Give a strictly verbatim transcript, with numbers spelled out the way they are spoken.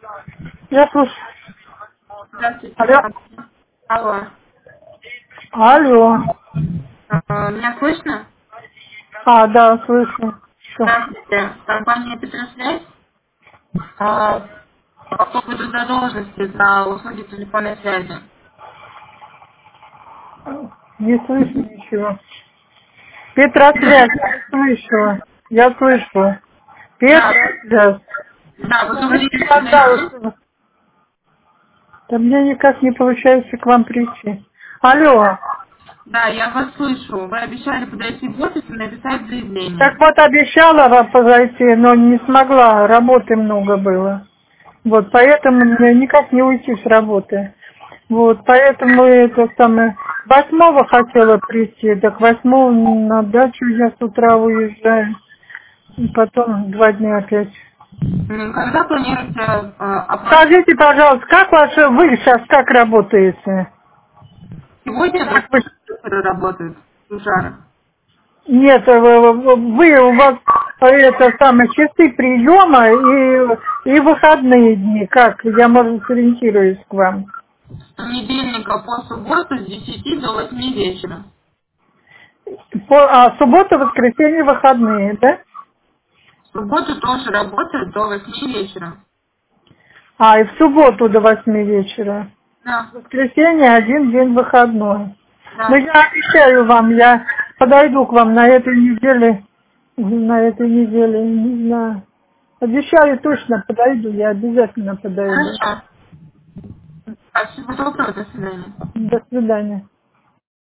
Я слушаю. Здравствуйте. Алло. Алло. Алло. А, Меня слышно? А, да, слышу. Что? Здравствуйте. Компания Петросвязь. А, По поводу задолженности за услуги телефонной связи. Не слышу ничего. Петросвязь, я слышу. Я слышу. Да, Петросвязь. да, вы Скажите, говорили, что... пожалуйста. Да мне никак не получается к вам прийти. Алло. Да, я вас слышу. Вы обещали подойти в офис и написать Так заявление. вот обещала вам подойти, но не смогла. Работы много было. Вот, поэтому мне никак не уйти с работы. Вот, поэтому это самое... Восьмого хотела прийти, так восьмого на дачу я с утра уезжаю. И потом два дня опять. М, Когда планируете а, оплатить? Скажите, пожалуйста, как ваше, вы сейчас как работаете? Сегодня Как вы... администраторы работают в Ужарах. Нет, э, вы, у вас э, это самое, часы приема и, и выходные дни. Как? Я, может, сориентируюсь к вам. С понедельника по субботу с десяти до восьми вечера. По, а суббота, воскресенье, выходные, да? В субботу тоже работают до восьми вечера. А, и в субботу до восьми вечера. Да, В воскресенье один день выходной. Ну, да. я обещаю вам, я подойду к вам на этой неделе, на этой неделе, не знаю. Обещаю точно подойду, я обязательно подойду. Хорошо. Спасибо, доброго, до свидания. До свидания.